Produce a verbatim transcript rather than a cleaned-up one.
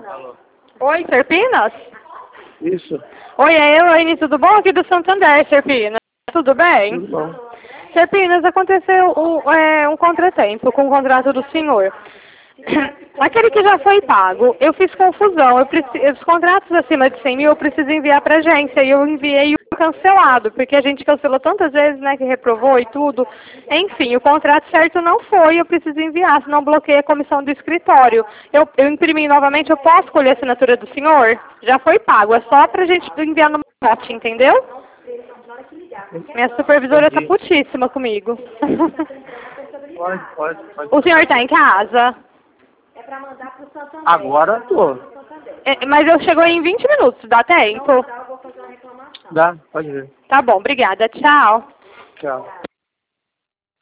Alô. Oi, Serpinas? Isso. Oi, é eu, Elaine, tudo bom? Aqui do Santander, Serpinas. Tudo bem? Tudo bom. Serpinas, aconteceu um, é, um contratempo com o contrato do senhor. Aquele que já foi pago, eu fiz confusão. Eu preciso, os contratos acima de cem mil eu preciso enviar para a agência e eu enviei o cancelado, porque a gente cancelou tantas vezes, né, que reprovou e tudo. Enfim, o contrato certo não foi, eu preciso enviar, senão bloqueia a comissão do escritório. Eu, eu imprimi novamente, eu posso colher a assinatura do senhor? Já foi pago, é só para a gente enviar no pote, entendeu? Minha supervisora está putíssima comigo. Pode, pode, pode. O senhor está em casa? Agora tô. É, mas eu chego aí em vinte minutos, dá tempo? Dá, pode ver. Tá bom, obrigada. Tchau. Tchau.